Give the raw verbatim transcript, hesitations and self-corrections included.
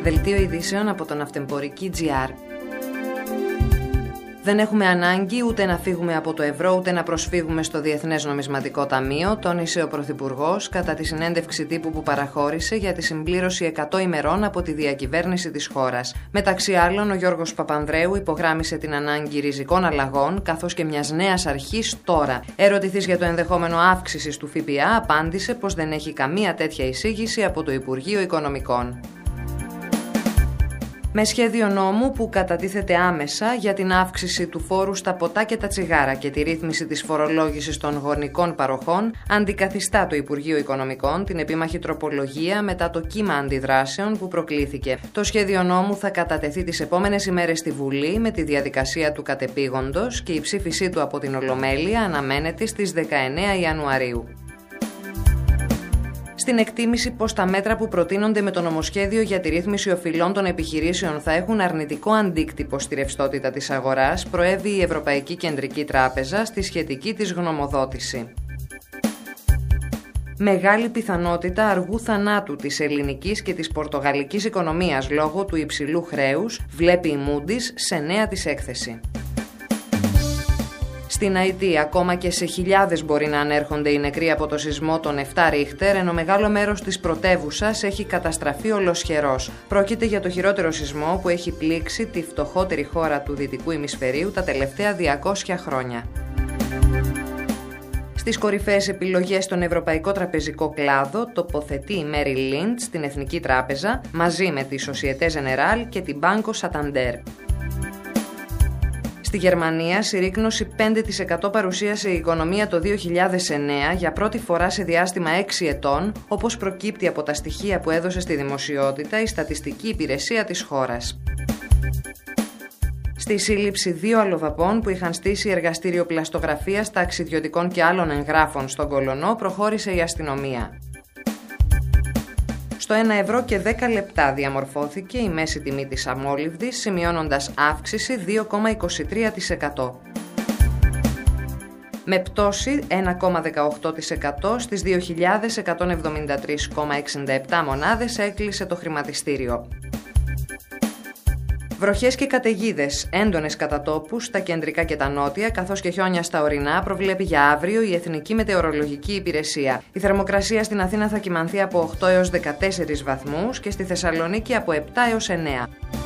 Δελτίο ειδήσεων από το Ναυτεμπορική τζι αρ. Δεν έχουμε ανάγκη ούτε να φύγουμε από το ευρώ ούτε να προσφύγουμε στο Διεθνές Νομισματικό Ταμείο, τόνισε ο Πρωθυπουργός κατά τη συνέντευξη τύπου που παραχώρησε για τη συμπλήρωση εκατό ημερών από τη διακυβέρνηση της χώρας. Μεταξύ άλλων, ο Γιώργος Παπανδρέου υπογράμμισε την ανάγκη ριζικών αλλαγών καθώς και μιας νέας αρχής τώρα. Ερωτηθής για το ενδεχόμενο αύξησης του ΦΠΑ, απάντησε πως δεν έχει καμία τέτοια εισήγηση από το Υπουργείο Οικονομικών. Με σχέδιο νόμου που κατατίθεται άμεσα για την αύξηση του φόρου στα ποτά και τα τσιγάρα και τη ρύθμιση της φορολόγησης των γονικών παροχών, αντικαθιστά το Υπουργείο Οικονομικών την επίμαχη τροπολογία μετά το κύμα αντιδράσεων που προκλήθηκε. Το σχέδιο νόμου θα κατατεθεί τις επόμενες ημέρες στη Βουλή με τη διαδικασία του κατεπήγοντος και η ψήφισή του από την Ολομέλεια αναμένεται στις δεκαεννέα Ιανουαρίου. Στην εκτίμηση πως τα μέτρα που προτείνονται με το νομοσχέδιο για τη ρύθμιση οφειλών των επιχειρήσεων θα έχουν αρνητικό αντίκτυπο στη ρευστότητα της αγοράς, προέβη η Ευρωπαϊκή Κεντρική Τράπεζα στη σχετική της γνωμοδότηση. Μεγάλη πιθανότητα αργού θανάτου της ελληνικής και της πορτογαλικής οικονομίας λόγω του υψηλού χρέους, βλέπει η Moody's σε νέα της έκθεση. Στην Αϊτή, ακόμα και σε χιλιάδες μπορεί να ανέρχονται οι νεκροί από το σεισμό των επτά Ρίχτερ, ενώ μεγάλο μέρος της πρωτεύουσας έχει καταστραφεί ολοσχερός. Πρόκειται για το χειρότερο σεισμό που έχει πλήξει τη φτωχότερη χώρα του δυτικού ημισφαιρίου τα τελευταία διακόσια χρόνια. Στις κορυφαίες επιλογές στον ευρωπαϊκό τραπεζικό κλάδο τοποθετεί η Merrill Lynch στην Εθνική Τράπεζα μαζί με τη Société Générale και την Banco Santander. Στη Γερμανία, συρρίκνωση πέντε τοις εκατό παρουσίασε η οικονομία το δύο χιλιάδες εννέα για πρώτη φορά σε διάστημα έξι ετών, όπως προκύπτει από τα στοιχεία που έδωσε στη δημοσιότητα η Στατιστική Υπηρεσία της χώρας. Στη σύλληψη δύο αλλοδαπών που είχαν στήσει εργαστήριο πλαστογραφίας ταξιδιωτικών και άλλων εγγράφων στον Κολονό προχώρησε η αστυνομία. Στο ένα ευρώ και δέκα λεπτά διαμορφώθηκε η μέση τιμή της αμόλυβδης, σημειώνοντας αύξηση δύο κόμμα είκοσι τρία τοις εκατό. Με πτώση ένα κόμμα δεκαοκτώ τοις εκατό στις δύο χιλιάδες εκατόν εβδομήντα τρία κόμμα εξήντα επτά μονάδες έκλεισε το χρηματιστήριο. Βροχές και καταιγίδες, έντονες κατά τόπου στα κεντρικά και τα νότια, καθώς και χιόνια στα ορεινά, προβλέπει για αύριο η Εθνική Μετεωρολογική Υπηρεσία. Η θερμοκρασία στην Αθήνα θα κυμανθεί από οκτώ έως δεκατέσσερις βαθμούς και στη Θεσσαλονίκη από επτά έως εννέα.